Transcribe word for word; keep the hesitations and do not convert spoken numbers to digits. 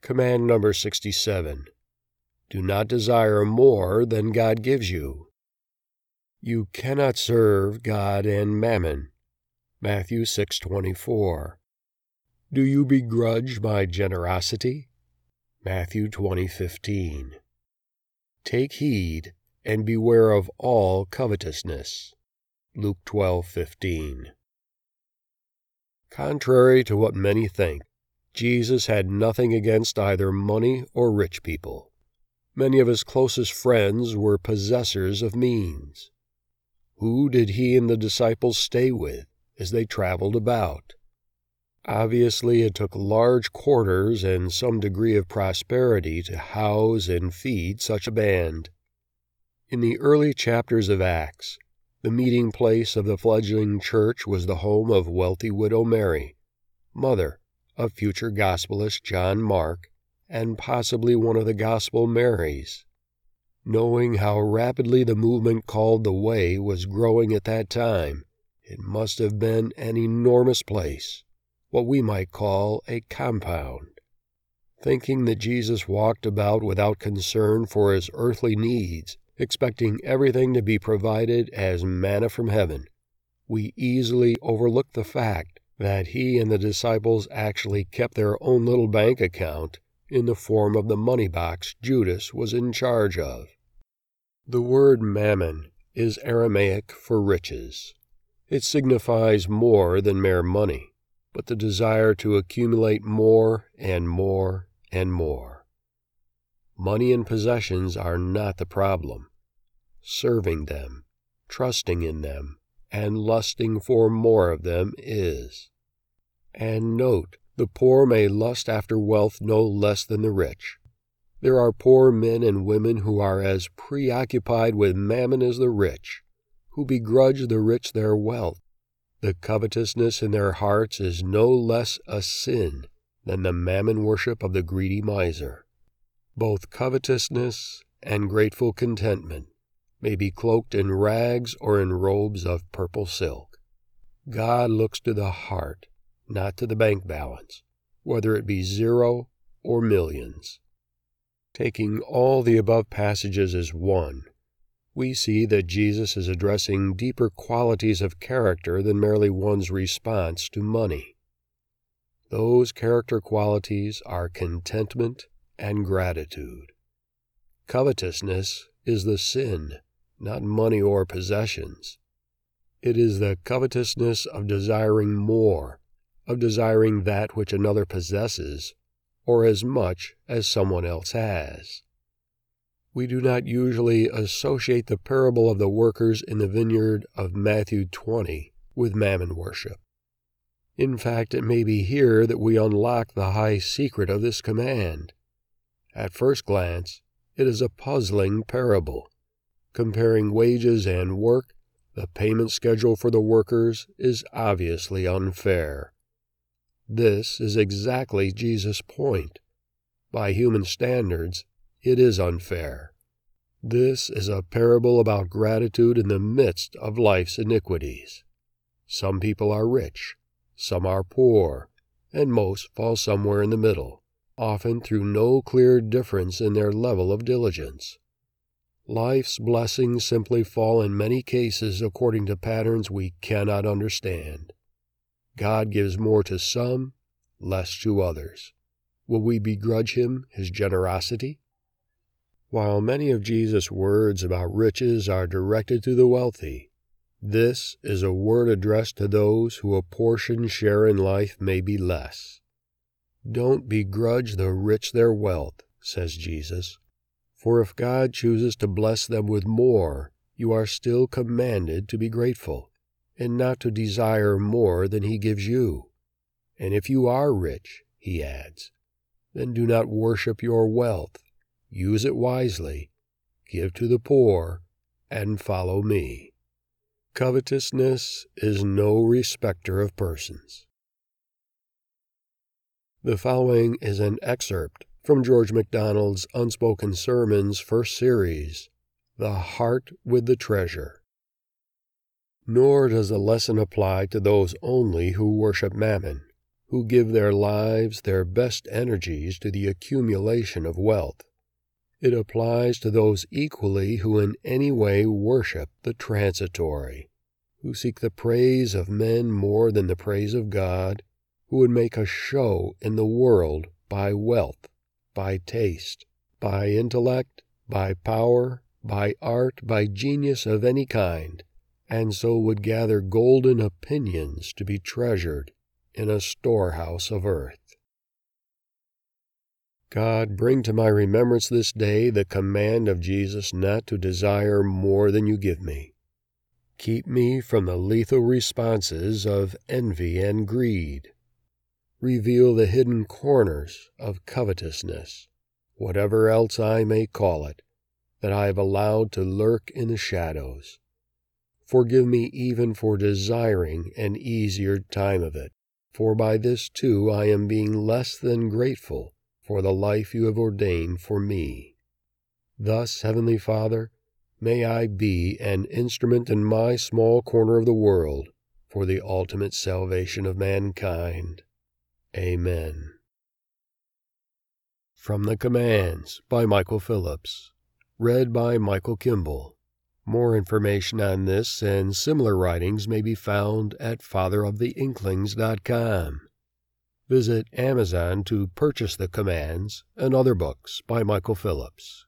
Command number sixty-seven. Do not desire more than God gives you. You cannot serve God and mammon. Matthew six twenty-four. Do you begrudge my generosity? Matthew twenty fifteen. Take heed and beware of all covetousness. Luke twelve fifteen. Contrary to what many think, Jesus had nothing against either money or rich people. Many of his closest friends were possessors of means. Who did he and the disciples stay with as they traveled about? Obviously, it took large quarters and some degree of prosperity to house and feed such a band. In the early chapters of Acts, the meeting place of the fledgling church was the home of wealthy widow Mary, mother of future gospelist John Mark, and possibly one of the Gospel Marys. Knowing how rapidly the movement called the Way was growing at that time, it must have been an enormous place, what we might call a compound. Thinking that Jesus walked about without concern for his earthly needs, expecting everything to be provided as manna from heaven, we easily overlook the fact that he and the disciples actually kept their own little bank account in the form of the money box Judas was in charge of. The word mammon is Aramaic for riches. It signifies more than mere money, but the desire to accumulate more and more and more. Money and possessions are not the problem. Serving them, trusting in them, and lusting for more of them is. And note, the poor may lust after wealth no less than the rich. There are poor men and women who are as preoccupied with mammon as the rich, who begrudge the rich their wealth. The covetousness in their hearts is no less a sin than the mammon worship of the greedy miser. Both covetousness and grateful contentment may be cloaked in rags or in robes of purple silk. God looks to the heart, not to the bank balance, whether it be zero or millions. Taking all the above passages as one, we see that Jesus is addressing deeper qualities of character than merely one's response to money. Those character qualities are contentment and gratitude. Covetousness is the sin, not money or possessions. It is the covetousness of desiring more, of desiring that which another possesses, or as much as someone else has. We do not usually associate the parable of the workers in the vineyard of Matthew twenty with mammon worship. In fact, it may be here that we unlock the high secret of this command. At first glance, it is a puzzling parable. Comparing wages and work, the payment schedule for the workers is obviously unfair. This is exactly Jesus' point. By human standards, it is unfair. This is a parable about gratitude in the midst of life's iniquities. Some people are rich, some are poor, and most fall somewhere in the middle, often through no clear difference in their level of diligence. Life's blessings simply fall in many cases according to patterns we cannot understand. God gives more to some, less to others. Will we begrudge him his generosity? While many of Jesus' words about riches are directed to the wealthy, this is a word addressed to those who a portion share in life may be less. Don't begrudge the rich their wealth, says Jesus, for if God chooses to bless them with more, you are still commanded to be grateful, and not to desire more than he gives you. And if you are rich, he adds, then do not worship your wealth. Use it wisely, give to the poor, and follow me. Covetousness is no respecter of persons. The following is an excerpt from George MacDonald's Unspoken Sermons first series, The Heart with the Treasure. Nor does the lesson apply to those only who worship mammon, who give their lives, their best energies to the accumulation of wealth. It applies to those equally who in any way worship the transitory, who seek the praise of men more than the praise of God, who would make a show in the world by wealth, by taste, by intellect, by power, by art, by genius of any kind, and so would gather golden opinions to be treasured in a storehouse of earth. God, bring to my remembrance this day the command of Jesus not to desire more than you give me. Keep me from the lethal responses of envy and greed. Reveal the hidden corners of covetousness, whatever else I may call it, that I have allowed to lurk in the shadows. Forgive me even for desiring an easier time of it, for by this too I am being less than grateful for the life you have ordained for me. Thus, Heavenly Father, may I be an instrument in my small corner of the world for the ultimate salvation of mankind. Amen. From the Commands by Michael Phillips. Read by Michael Kimball. More information on this and similar writings may be found at father of the inklings dot com. Visit Amazon to purchase the Commands and other books by Michael Phillips.